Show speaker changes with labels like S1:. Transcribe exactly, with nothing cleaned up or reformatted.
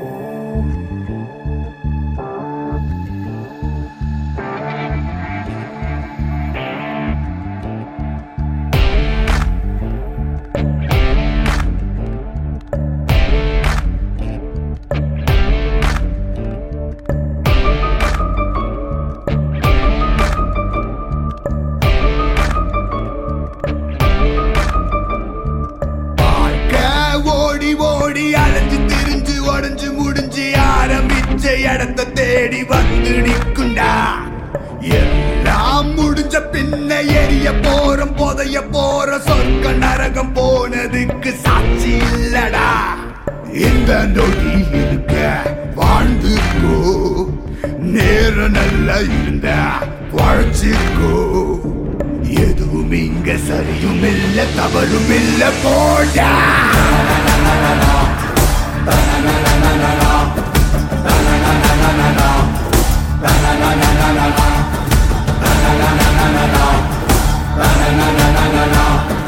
S1: இடத்தை தேடி வந்து நிற்குண்டா. எல்லாம் முடிஞ்ச பின்ன எரிய போறோம், புதைய போற சொர்க்க நரகம் போனதுக்கு சாட்சி இல்லடா. இந்த நொடி இருக்க வாழ்ந்துக்கோ, நேரம் நல்லா இருந்த வாழ்ச்சிக்கோ. எதுவும் இங்க சரியும் இல்ல தவறும் இல்ல போடா. Na na na na na na na na na na na na na na na